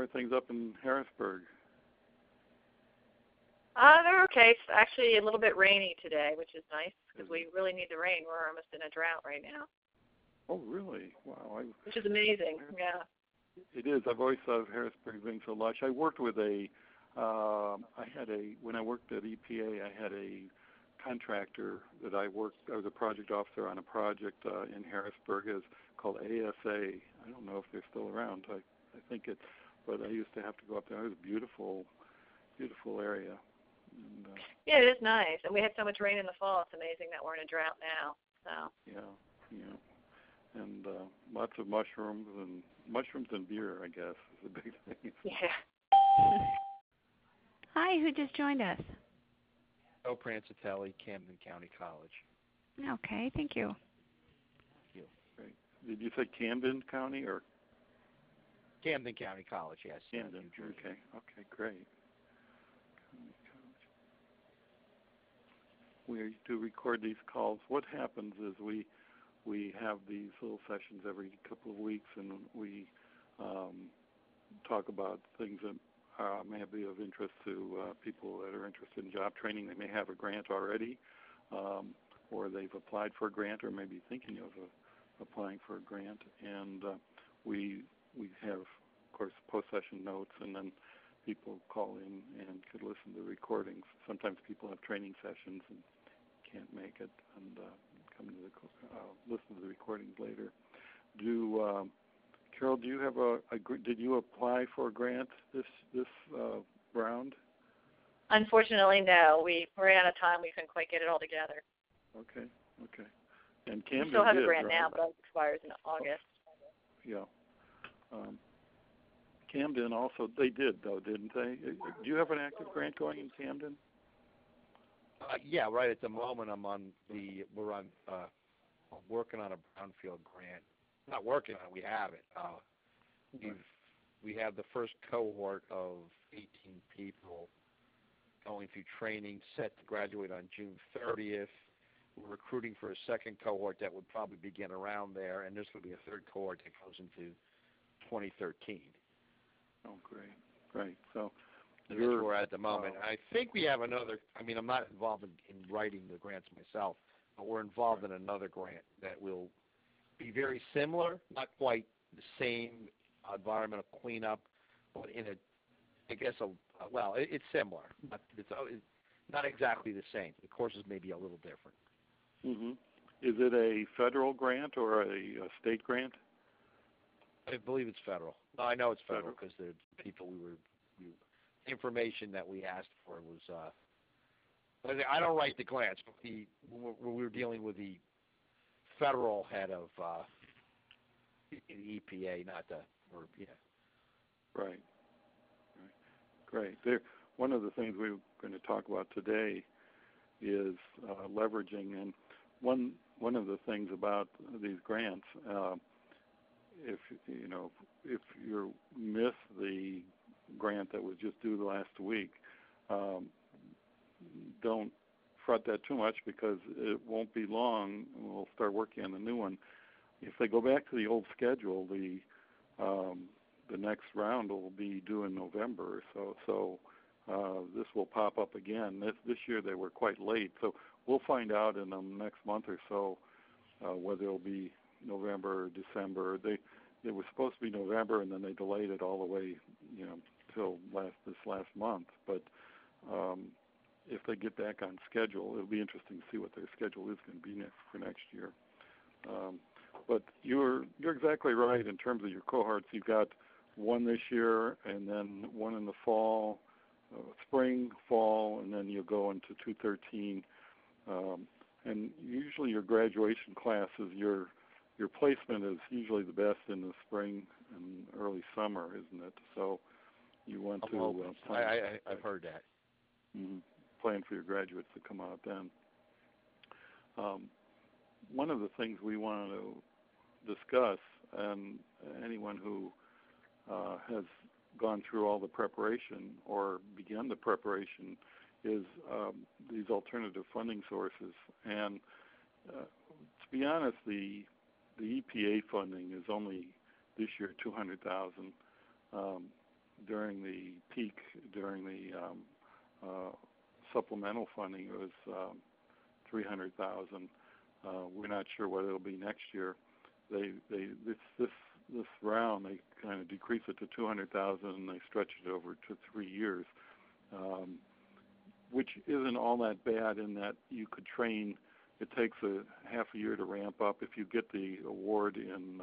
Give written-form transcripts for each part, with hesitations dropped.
are things up in Harrisburg? They're okay. It's actually a little bit rainy today, which is nice because we really need the rain. We're almost in a drought right now. Oh, really? Wow. Which is amazing, yeah. It is. I've always thought of Harrisburg being so lush. I worked with when I worked at EPA, I had a contractor that I was a project officer on a project in Harrisburg called ASA. I don't know if they're still around. I think but I used to have to go up there. It was a beautiful, beautiful area. And, yeah, it is nice. And we had so much rain in the fall. It's amazing that we're in a drought now. So. Yeah. And lots of mushrooms and beer, I guess, is a big thing. Yeah. Hi, who just joined us? Joe Prancitelli, Camden County College. Okay, thank you. Thank you. Great. Did you say Camden County or? Camden County College, yes. Camden, New Jersey. Okay, great. We do record these calls. What happens is we have these little sessions every couple of weeks, and we talk about things that may be of interest to people that are interested in job training. They may have a grant already, or they've applied for a grant, or maybe thinking of applying for a grant. And we have, of course, post-session notes, and then people call in and could listen to recordings. Sometimes people have training sessions and can't make it, and come to listen to the recordings later. Carol, do you have did you apply for a grant this round? Unfortunately, no. We ran out of time. We couldn't quite get it all together. Okay. And Camden we still have did, a grant right? now, but it expires in August. Yeah. Camden also, they did though, didn't they? Do you have an active grant going in Camden? Yeah, right at the moment we're working on a brownfield grant. Not working on it, we have it. We have the first cohort of 18 people going through training set to graduate on June 30th. We're recruiting for a second cohort that would probably begin around there, and this would be a third cohort that goes into 2013. Oh, great. So that's where we're at the moment. I think we have another. I'm not involved in writing the grants myself, but we're involved in another grant that will be very similar, not quite the same environmental cleanup, but it's similar. It's not exactly the same. The courses may be a little different. Mm-hmm. Is it a federal grant or a state grant? I believe it's federal. No, I know it's federal because the people information that we asked for was. I don't write the grants, but we were dealing with the federal head of the EPA, not the Right. Great. One of the things we're going to talk about today is leveraging, and one of the things about these grants, if you miss the grant that was just due last week, don't fret that too much because it won't be long. We'll start working on the new one. If they go back to the old schedule, the next round will be due in November. So this will pop up again. This year they were quite late, so we'll find out in the next month or so whether it'll be November or December. It was supposed to be November, and then they delayed it all the way, till this last month. But if they get back on schedule, it'll be interesting to see what their schedule is going to be for next year. But you're exactly right in terms of your cohorts. You've got one this year, and then one in the fall, spring, fall, and then you'll go into 2013. And usually your graduation classes, your placement is usually the best in the spring and early summer, isn't it? So you want to plan. I've heard that. Mm-hmm. Plan for your graduates to come out then. One of the things we want to discuss, and anyone who has gone through all the preparation or begun the preparation, is these alternative funding sources. And to be honest, the EPA funding is only this year $200,000. during the peak, during the supplemental funding, it was 300,000. We're not sure what it'll be next year. This round they kind of decrease it to 200,000 and they stretch it over to 3 years, which isn't all that bad in that you could train. It takes a half a year to ramp up. If you get the award in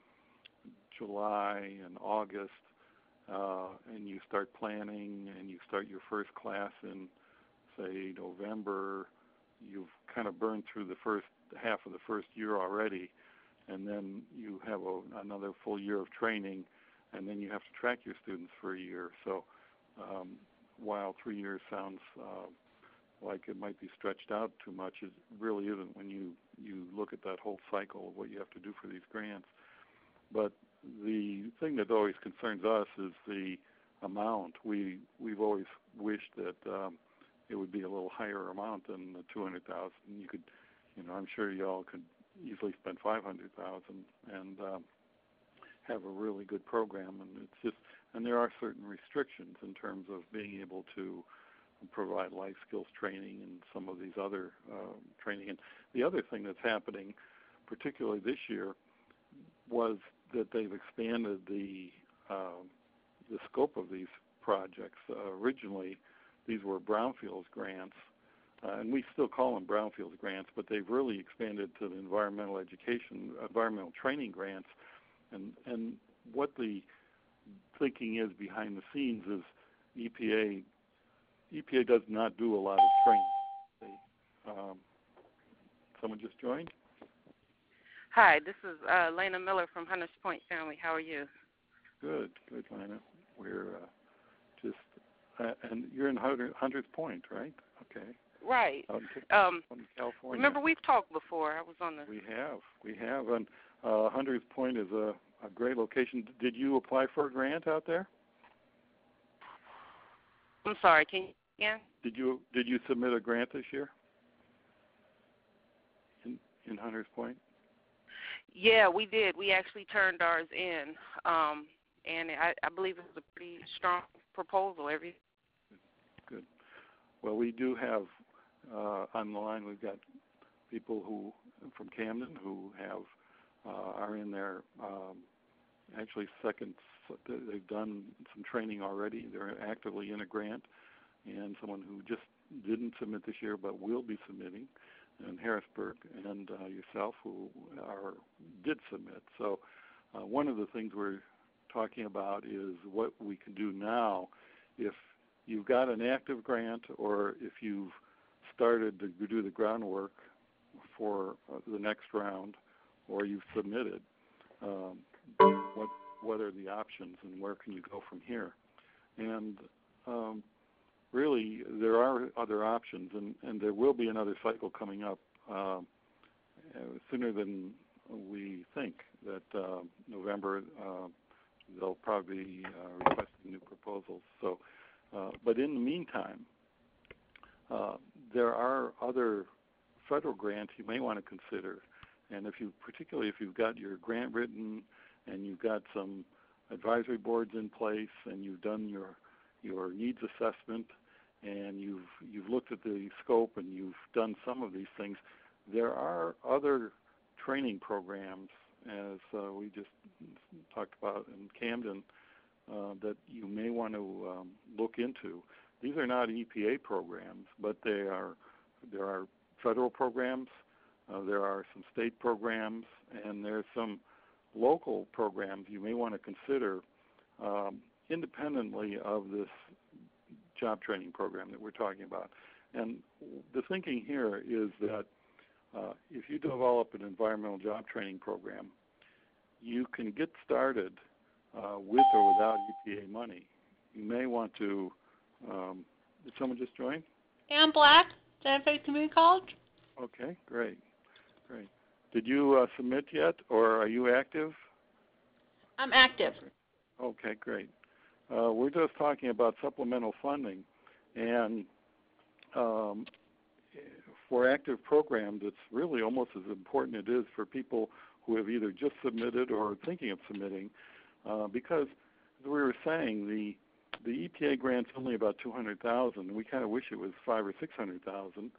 July and August, and you start planning and you start your first class in, say, November, you've kind of burned through the first half of the first year already, and then you have another full year of training, and then you have to track your students for a year. So while 3 years sounds like it might be stretched out too much, it really isn't when you look at that whole cycle of what you have to do for these grants. But the thing that always concerns us is the amount. We've always wished that it would be a little higher amount than the 200,000. You could, I'm sure y'all could easily spend 500,000 and have a really good program. And there are certain restrictions in terms of being able to provide life skills training and some of these other training. And the other thing that's happening, particularly this year, was that they've expanded the scope of these projects. Originally, these were brownfields grants, and we still call them brownfields grants, but they've really expanded to the environmental training grants. And what the thinking is behind the scenes is EPA does not do a lot of training. Someone just joined? Hi, this is Lena Miller from Hunters Point Family. How are you? Good, Lena. We're and you're in Hunters Point, right? Okay. Right. Out in California. Remember, we've talked before. I was on the... We have. And Hunters Point is a great location. Did you apply for a grant out there? I'm sorry, can you again? Did you submit a grant this year in Hunters Point? Yeah, we did. We actually turned ours in, and I believe it was a pretty strong proposal. Good. Well, we do have on the line. We've got people from Camden who are in their actually second. They've done some training already. They're actively in a grant, and someone who just didn't submit this year but will be submitting, and Harrisburg, and yourself who did submit. So one of the things we're talking about is what we can do now if you've got an active grant or if you've started to do the groundwork for the next round or you've submitted. What are the options and where can you go from here? And really, there are other options, and there will be another cycle coming up sooner than we think. That November, they'll probably be requesting new proposals. So, but in the meantime, there are other federal grants you may want to consider, and particularly if you've got your grant written and you've got some advisory boards in place and you've done your needs assessment and you've looked at the scope and you've done some of these things, there are other training programs, as we just talked about in Camden, that you may want to look into. These are not EPA programs, but there are federal programs, there are some state programs, and there's some local programs you may want to consider independently of this job training program that we're talking about. And the thinking here is that if you develop an environmental job training program, you can get started with or without EPA money. You may want to, did someone just join? Ann Black, Santa Fe Community College. Okay, great. Did you submit yet, or are you active? I'm active. Okay, great. We're just talking about supplemental funding, and for active programs, it's really almost as important it is for people who have either just submitted or are thinking of submitting, because as we were saying, the EPA grant's only about 200,000. We kind of wish it was 500,000 or 600,000,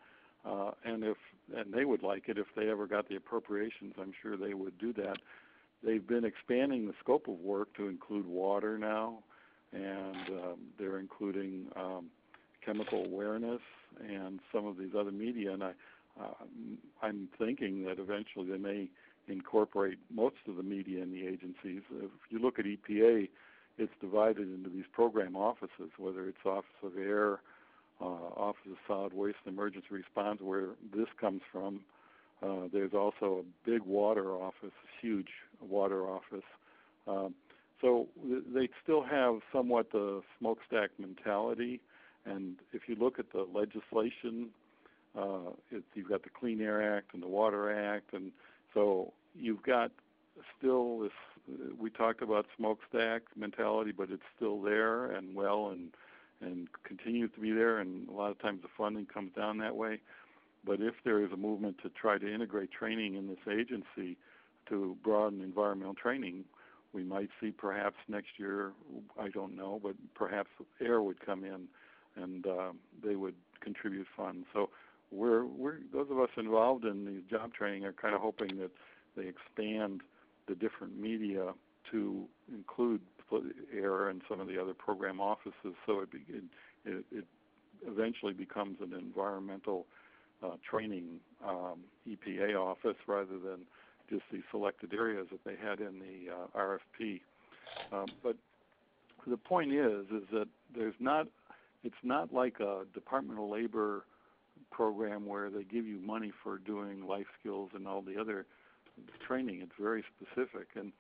and they would like it if they ever got the appropriations. I'm sure they would do that. They've been expanding the scope of work to include water now, and they're including chemical awareness and some of these other media. And I'm thinking that eventually they may incorporate most of the media in the agencies. If you look at EPA, it's divided into these program offices, whether it's Office of Air, Office of Solid Waste and Emergency Response, where this comes from. There's also a big water office, huge water office. So they still have somewhat the smokestack mentality. And if you look at the legislation, you've got the Clean Air Act and the Water Act, and so you've got still this. We talked about smokestack mentality, but it's still there and continues to be there. And a lot of times the funding comes down that way. But if there is a movement to try to integrate training in this agency to broaden environmental training, we might see perhaps next year, I don't know, but perhaps AIR would come in and they would contribute funds. So we're those of us involved in the job training are kind of hoping that they expand the different media to include AIR and some of the other program offices, so it eventually becomes an environmental training EPA office rather than just the selected areas that they had in the RFP. But the point is that it's not like a Department of Labor program where they give you money for doing life skills and all the other training. It's very specific, and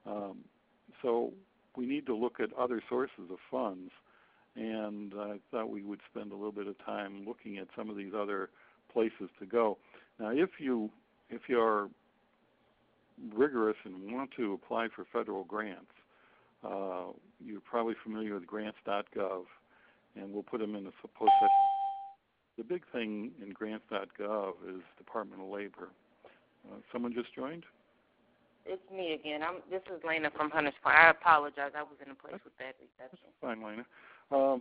so we need to look at other sources of funds. And I thought we would spend a little bit of time looking at some of these other places to go. Now, if you're rigorous and want to apply for federal grants, you're probably familiar with grants.gov, and we'll put them in the post section. The big thing in grants.gov is Department of Labor. Someone just joined? It's me again. This is Lena from Hunters Point. I apologize. I was in a place with bad reception. Fine, Lena.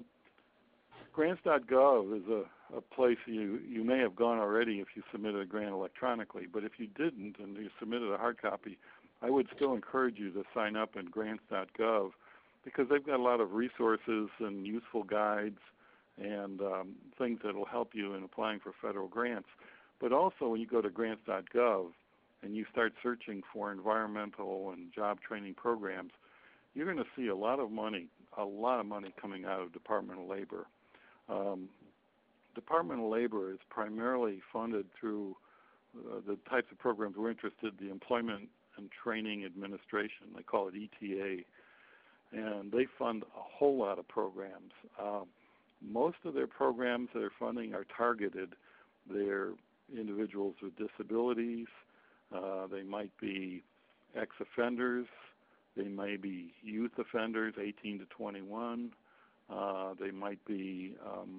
Grants.gov is a place you may have gone already if you submitted a grant electronically, but if you didn't and you submitted a hard copy, I would still encourage you to sign up in grants.gov because they've got a lot of resources and useful guides and things that will help you in applying for federal grants. But also when you go to grants.gov and you start searching for environmental and job training programs, you're going to see a lot of money coming out of Department of Labor. Department of Labor is primarily funded through the types of programs we're interested in, the Employment and Training Administration. They call it ETA. And they fund a whole lot of programs. Most of their programs that are funding are targeted. They're individuals with disabilities. They might be ex-offenders. They may be youth offenders, 18 to 21. They might be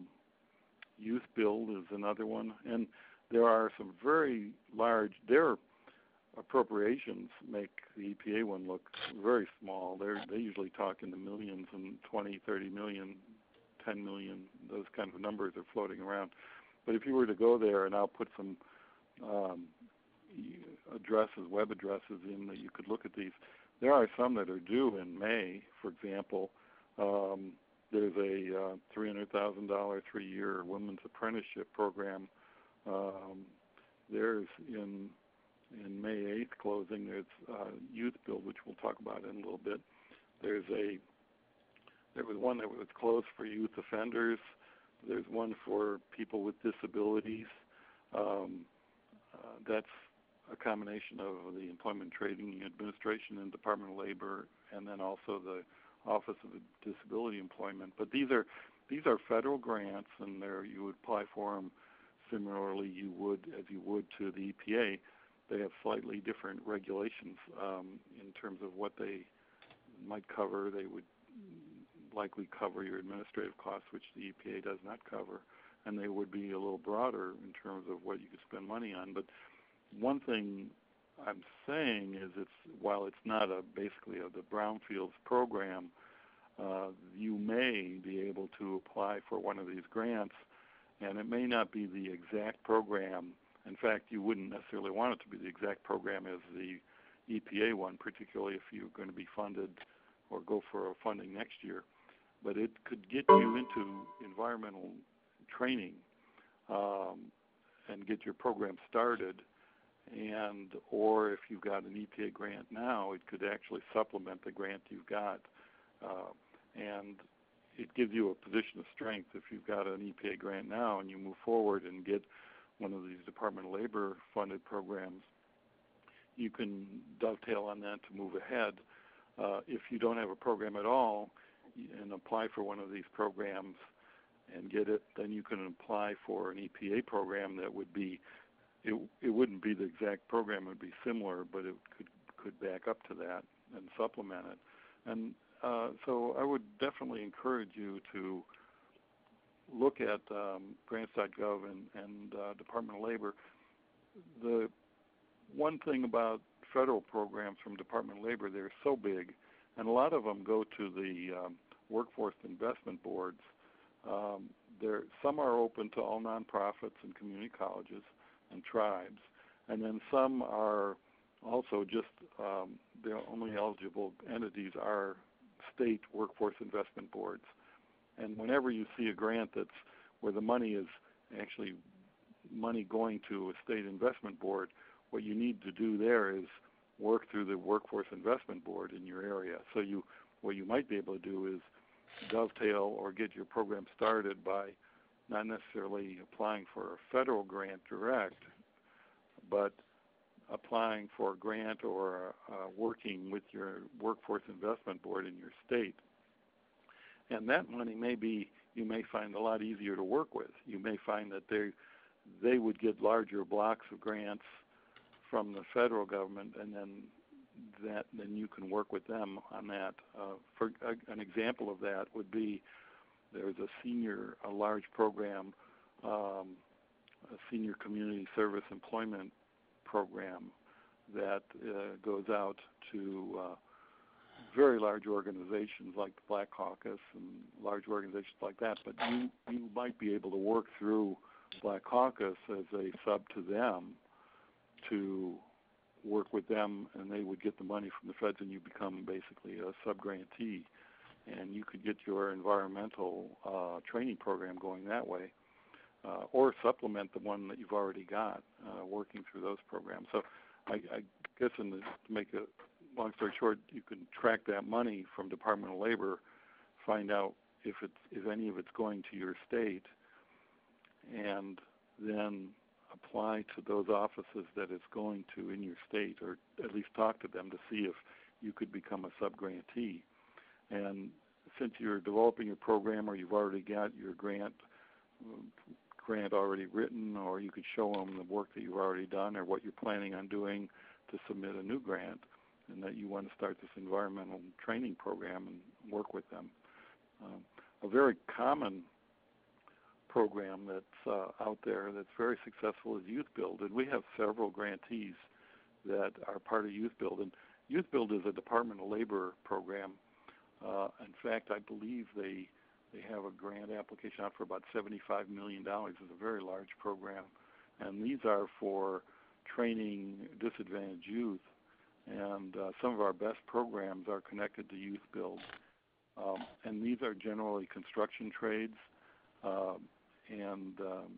Youth Build is another one. And there are some very large, their appropriations make the EPA one look very small. They usually talk in the millions and 20, 30 million, 10 million, those kind of numbers are floating around. But if you were to go there, and I'll put some web addresses in that you could look at these, there are some that are due in May, for example. There's a $300,000 3-year women's apprenticeship program. There's in May 8th closing, there's Youth Build, which we'll talk about in a little bit. There was one that was closed for youth offenders. There's one for people with disabilities. That's a combination of the Employment Training Administration and Department of Labor, and then also the Office of Disability Employment. But these are federal grants, and you would apply for them similarly as you would to the EPA. They have slightly different regulations in terms of what they might cover. They would likely cover your administrative costs, which the EPA does not cover, and they would be a little broader in terms of what you could spend money on. But one thing I'm saying is while it's not basically the Brownfields program, you may be able to apply for one of these grants, and it may not be the exact program. In fact, you wouldn't necessarily want it to be the exact program as the EPA one, particularly if you're going to be funded or go for funding next year. But it could get you into environmental training and get your program started, and or if you've got an EPA grant now, it could actually supplement the grant you've got, and it gives you a position of strength. If you've got an EPA grant now and you move forward and get one of these Department of Labor funded programs, you can dovetail on that to move ahead. If you don't have a program at all and apply for one of these programs and get it, then you can apply for an EPA program that would be, it wouldn't be the exact program, it would be similar, but it could back up to that and supplement it. And so I would definitely encourage you to look at grants.gov and Department of Labor. The one thing about federal programs from Department of Labor, they're so big, and a lot of them go to the workforce investment boards. Some are open to all nonprofits and community colleges and tribes, and then some are also just the only eligible entities are state workforce investment boards. And whenever you see a grant that's where the money is actually money going to a state investment board, what you need to do there is work through the workforce investment board in your area. So what you might be able to do is dovetail or get your program started by not necessarily applying for a federal grant direct, but applying for a grant or working with your workforce investment board in your state. And that money you may find a lot easier to work with. You may find that they would get larger blocks of grants from the federal government, and then you can work with them on that. For an example of that would be there's a large program, a senior community service employment program that goes out to very large organizations like the Black Caucus and large organizations like that. But you might be able to work through Black Caucus as a sub to them to work with them, and they would get the money from the feds, and you become basically a sub-grantee. And you could get your environmental training program going that way, or supplement the one that you've already got, working through those programs. So I guess to make a long story short, you can track that money from Department of Labor, find out if any of it's going to your state, and then apply to those offices that it's going to in your state, or at least talk to them to see if you could become a sub-grantee. And since you're developing your program, or you've already got your grant already written, or you could show them the work that you've already done or what you're planning on doing to submit a new grant, and that you want to start this environmental training program and work with them. A very common program that's out there that's very successful is Youth Build, and we have several grantees that are part of Youth Build. And Youth Build is a Department of Labor program. In fact, I believe they have a grant application out for about $75 million. It's a very large program, and these are for training disadvantaged youth. And some of our best programs are connected to Youth Build, and these are generally construction trades. And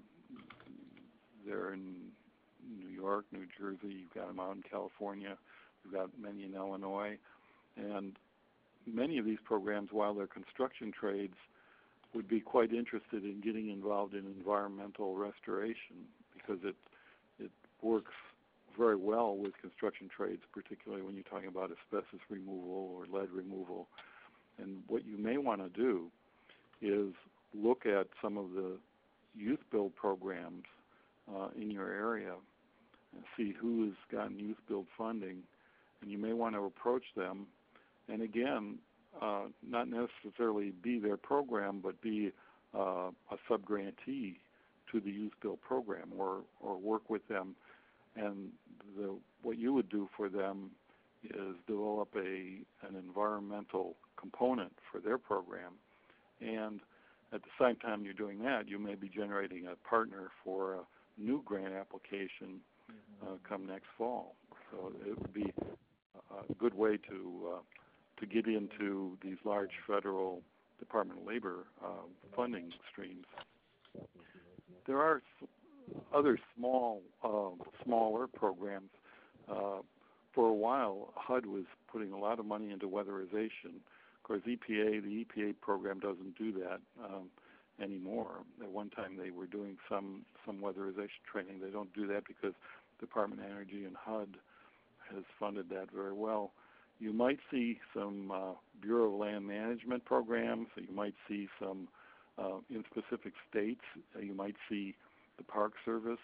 they're in New York, New Jersey. You've got them out in California. We've got many in Illinois. And many of these programs, while they're construction trades, would be quite interested in getting involved in environmental restoration, because it works very well with construction trades, particularly when you're talking about asbestos removal or lead removal. And what you may want to do is look at some of the Youth Build programs in your area and see who has gotten Youth Build funding, and you may want to approach them. And again, not necessarily be their program, but be a sub-grantee to the Youth Build program, or work with them. And what you would do for them is develop an environmental component for their program, and at the same time you're doing that, you may be generating a partner for a new grant application come next fall. So it would be a good way to get into these large federal Department of Labor funding streams. There are other smaller programs. For a while, HUD was putting a lot of money into weatherization. Of course, the EPA program doesn't do that anymore. At one time, they were doing some weatherization training. They don't do that because Department of Energy and HUD has funded that very well. You might see some Bureau of Land Management programs. You might see some in specific states. You might see the Park Service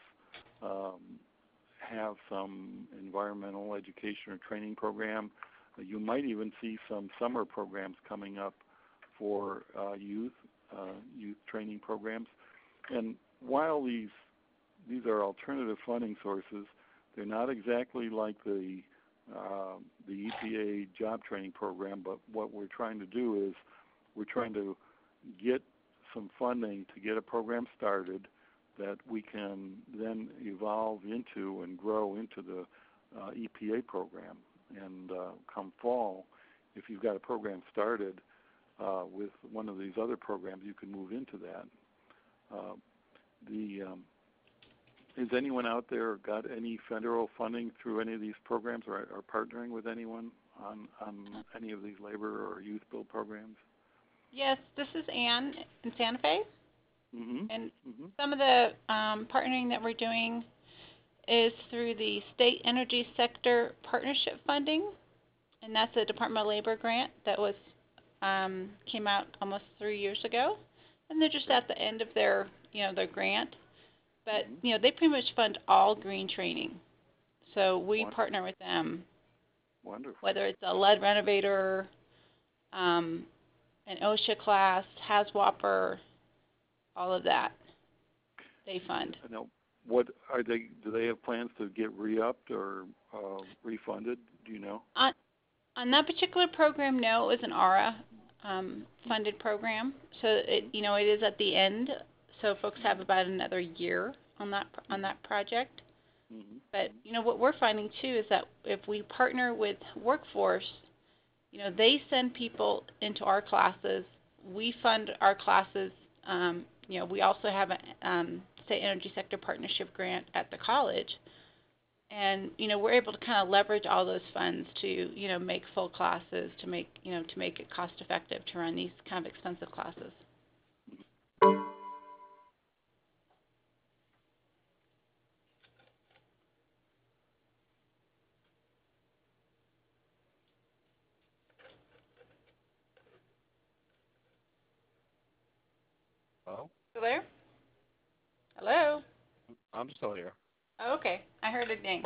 have some environmental education or training program. You might even see some summer programs coming up for youth training programs. And while these are alternative funding sources, they're not exactly like the EPA job training program, but what we're trying to do is we're trying to get some funding to get a program started that we can then evolve into and grow into the EPA program. And come fall, if you've got a program started with one of these other programs, you can move into that. Has anyone out there got any federal funding through any of these programs, or are partnering with anyone on any of these labor or youth build programs? Yes, this is Ann in Santa Fe. Mm-hmm. And some of the partnering that we're doing is through the State Energy Sector Partnership Funding, and that's a Department of Labor grant that was came out almost 3 years ago, and they're just at the end of their grant. But they pretty much fund all green training, so we partner with them. Wonderful. Whether it's a lead renovator, an OSHA class, HAZWOPER, all of that they fund. Now, what are they? Do they have plans to get re-upped or refunded? Do you know? On that particular program, no, it was an ARA funded program, so it is at the end. So folks have about another year on that project. Mm-hmm. But what we're finding too is that if we partner with Workforce, they send people into our classes. We fund our classes. We also have a State Energy Sector Partnership grant at the college, and we're able to kind of leverage all those funds to make full classes, to make it cost effective to run these kind of expensive classes. Hello? Still there? Hello? I'm still here. Oh, okay. I heard a ding.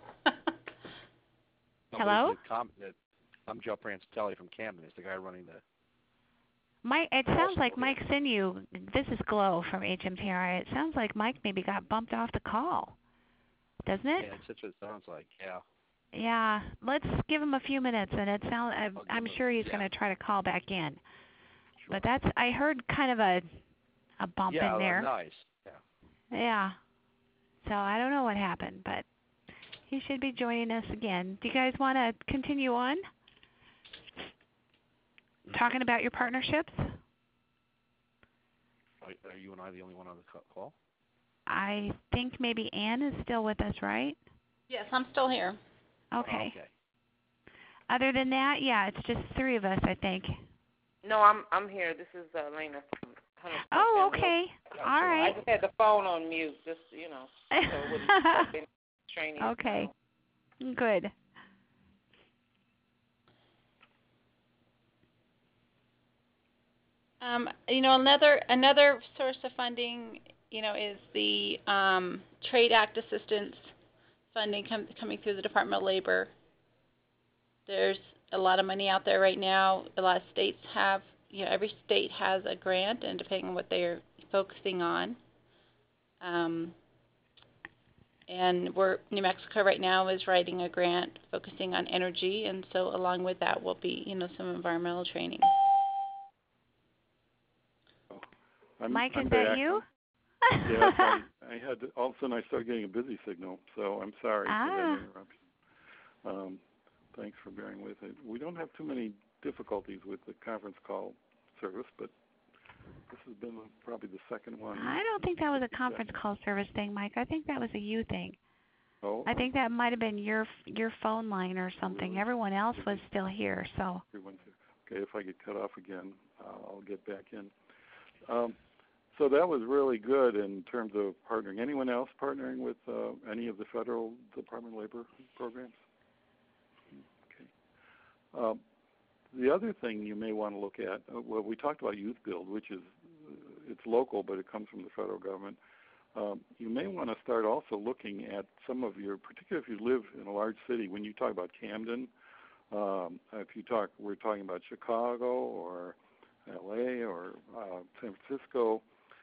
Hello? I'm Joe Prancelli from Camden. It's the guy running the... Mike, it sounds like Mike's in you. This is Glo from HMPRI. It sounds like Mike maybe got bumped off the call. Doesn't it? Yeah, that's what it sounds like, yeah. Yeah. Let's give him a few minutes, and I'm sure he's going to try to call back in. Sure. But I heard kind of a bump in there. Yeah, nice. Yeah. So I don't know what happened, but he should be joining us again. Do you guys want to continue on talking about your partnerships? Are you and I the only one on the call? I think maybe Ann is still with us, right? Yes, I'm still here. Okay. Other than that, yeah, it's just three of us, I think. No, I'm here. This is Lena from Hunter. Oh, okay. All right. I just had the phone on mute, just so it wouldn't stop any training. Okay. Good. Another source of funding, is the Trade Act assistance funding coming through the Department of Labor. There's a lot of money out there right now. A lot of states have, every state has a grant, and depending on what they're focusing on. And New Mexico right now is writing a grant focusing on energy, and so along with that will be, some environmental training. Mike, I'm is that back. you? Yes, I had all of a sudden I started getting a busy signal, so I'm sorry for that interruption. Thanks for bearing with it. We don't have too many difficulties with the conference call service, but this has been probably the second one. I don't think that was a conference call service thing, Mike. I think that was a you thing. Oh, I think that might have been your phone line or something. Everyone else was still here, so. everyone's here. Okay, if I get cut off again, I'll get back in. So that was really good in terms of partnering. Anyone else partnering with any of the federal Department of Labor programs? Okay. The other thing you may want to look at, well, we talked about Youth Build, which is, it's local, but it comes from the federal government. You may want to start also looking at some of your, particularly if you live in a large city, when you talk about Camden, we're talking about Chicago or LA or San Francisco.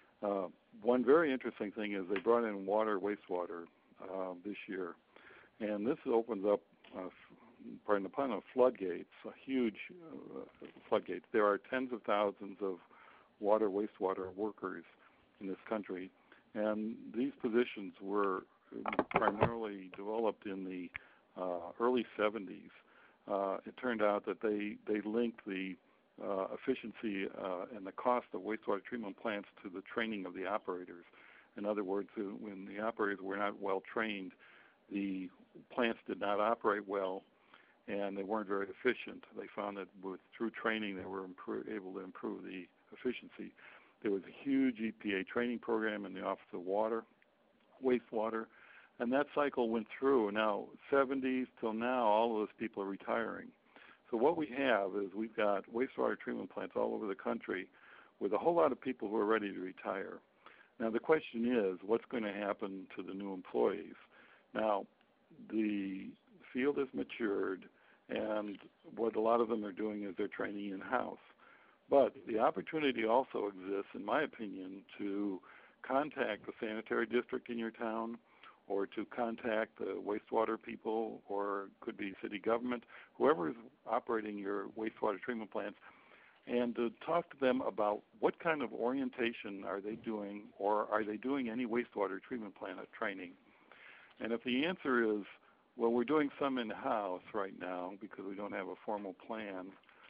One very interesting thing is they brought in wastewater this year, and this opens up, pardon the pun, of floodgates, a huge floodgates. There are tens of thousands of wastewater workers in this country, and these positions were primarily developed in the early 70s. It turned out that they linked the efficiency and the cost of wastewater treatment plants to the training of the operators. In other words, when the operators were not well trained, the plants did not operate well, and they weren't very efficient. They found that through training they were able to improve the efficiency. There was a huge EPA training program in the Office of Wastewater, and that cycle went through. Now, 70s till now, all of those people are retiring. So what we have is we've got wastewater treatment plants all over the country with a whole lot of people who are ready to retire. Now, the question is, what's going to happen to the new employees? Now, the field has matured, and what a lot of them are doing is they're training in-house. But the opportunity also exists, in my opinion, to contact the sanitary district in your town, or to contact the wastewater people, or it could be city government, whoever is operating your wastewater treatment plants, and to talk to them about what kind of orientation are they doing, or are they doing any wastewater treatment plant training. And if the answer is, well, we're doing some in-house right now because we don't have a formal plan,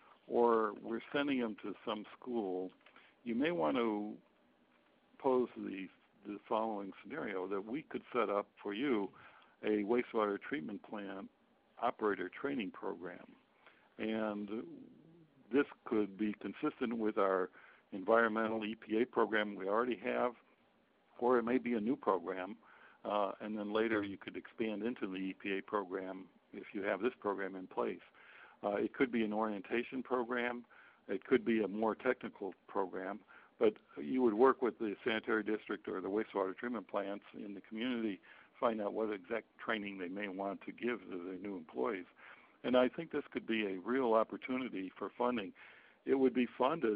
or we're sending them to some school, you may want to pose the following scenario, that we could set up for you a wastewater treatment plant operator training program. And this could be consistent with our environmental EPA program we already have, or it may be a new program, and then later you could expand into the EPA program if you have this program in place. It could be an orientation program. It could be a more technical program. But you would work with the sanitary district or the wastewater treatment plants in the community, find out what exact training they may want to give to their new employees. And I think this could be a real opportunity for funding. It would be funded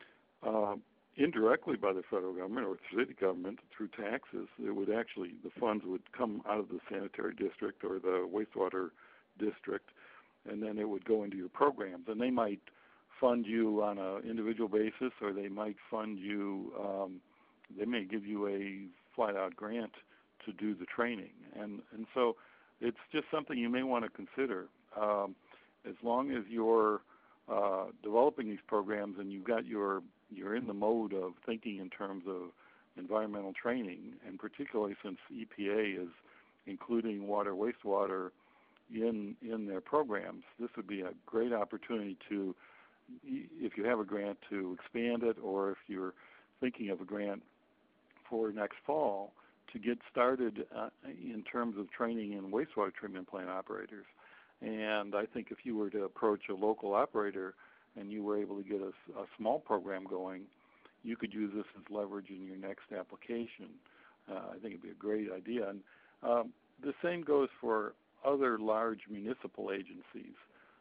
indirectly by the federal government or the city government through taxes. It would actually, the funds would come out of the sanitary district or the wastewater district, and then it would go into your programs. And they might fund you on an individual basis, or they might fund you, they may give you a flat-out grant to do the training. And so it's just something you may want to consider. As long as you're developing these programs and you're in the mode of thinking in terms of environmental training, and particularly since EPA is including wastewater in their programs, this would be a great opportunity to, if you have a grant, to expand it, or if you're thinking of a grant for next fall, to get started in terms of training in wastewater treatment plant operators. And I think if you were to approach a local operator and you were able to get a small program going, you could use this as leverage in your next application. I think it'd be a great idea. And the same goes for other large municipal agencies.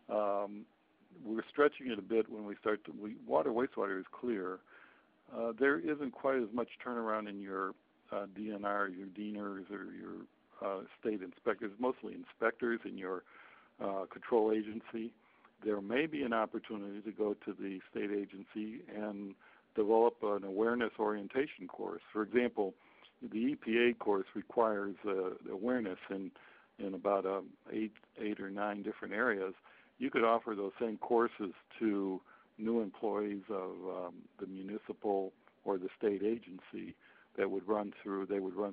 We're stretching it a bit when we start to, wastewater is clear. There isn't quite as much turnaround in your DNR, your DENRs, or your state inspectors, mostly inspectors in your control agency. There may be an opportunity to go to the state agency and develop an awareness orientation course. For example, the EPA course requires awareness in about 8 or 9 different areas. You could offer those same courses to new employees of the municipal or the state agency that would run through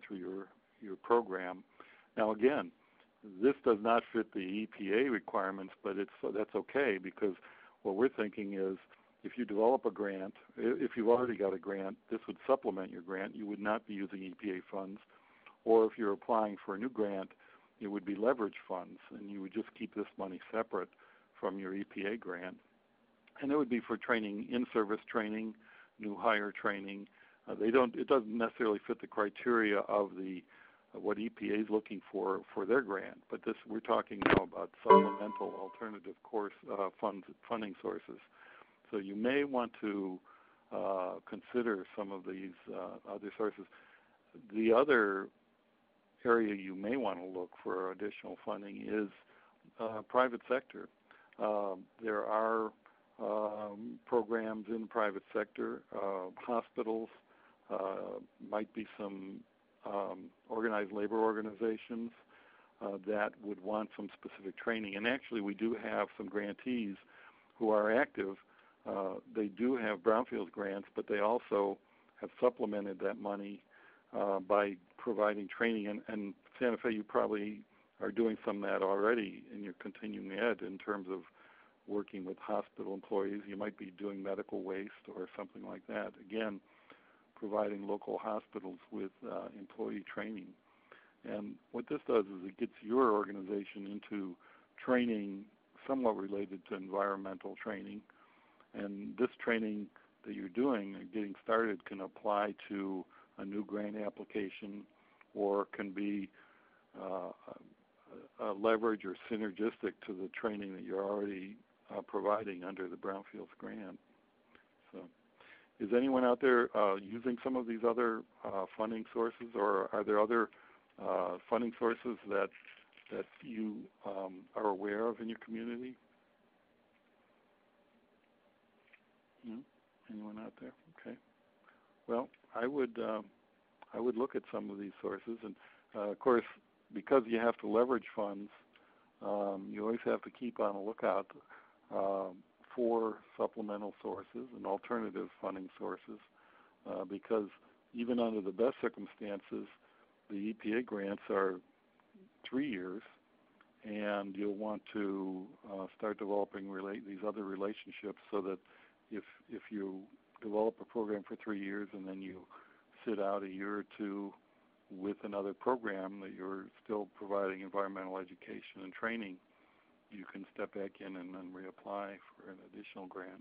your program. Now again, this does not fit the EPA requirements, but that's okay, because what we're thinking is if you develop a grant, if you've already got a grant, this would supplement your grant. You would not be using EPA funds. Or if you're applying for a new grant, it would be leverage funds, and you would just keep this money separate from your EPA grant. And it would be for training, in-service training, new hire training. It doesn't necessarily fit the criteria of what EPA is looking for their grant, but we're talking now about supplemental alternative course funding sources. So you may want to consider some of these other sources. The other area you may want to look for additional funding is private sector. There are programs in the private sector, hospitals, might be some organized labor organizations that would want some specific training. And actually we do have some grantees who are active. They do have brownfield grants, but they also have supplemented that money by providing training. And Santa Fe, you probably are doing some of that already in your continuing ed in terms of working with hospital employees. You might be doing medical waste or something like that. Again, providing local hospitals with employee training. And what this does is it gets your organization into training somewhat related to environmental training. And this training that you're doing and getting started can apply to a new grant application, or can be a leverage or synergistic to the training that you're already providing under the Brownfields grant. So, is anyone out there using some of these other funding sources, or are there other funding sources that you are aware of in your community? No? Anyone out there? Okay. Well, I would look at some of these sources, and of course, because you have to leverage funds, you always have to keep on the lookout for supplemental sources and alternative funding sources, because even under the best circumstances, the EPA grants are 3 years, and you'll want to start developing these other relationships, so that if you develop a program for 3 years and then you sit out a year or two with another program that you're still providing environmental education and training, you can step back in and then reapply for an additional grant.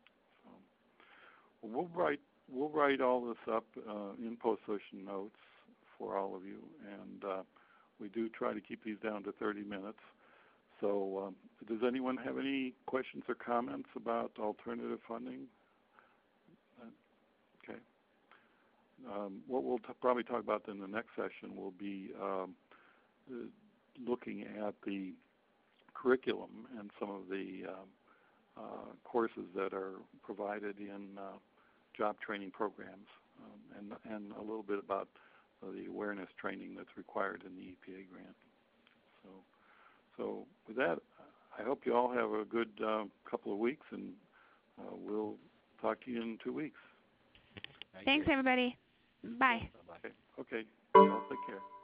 So we'll write all this up in post-session notes for all of you, and we do try to keep these down to 30 minutes. So does anyone have any questions or comments about alternative funding? Okay. What we'll probably talk about in the next session will be looking at the curriculum and some of the courses that are provided in job training programs, and a little bit about the awareness training that's required in the EPA grant. So with that, I hope you all have a good couple of weeks, and we'll talk to you in 2 weeks. Thanks, everybody. Bye. Bye-bye. Okay. Y'all take care.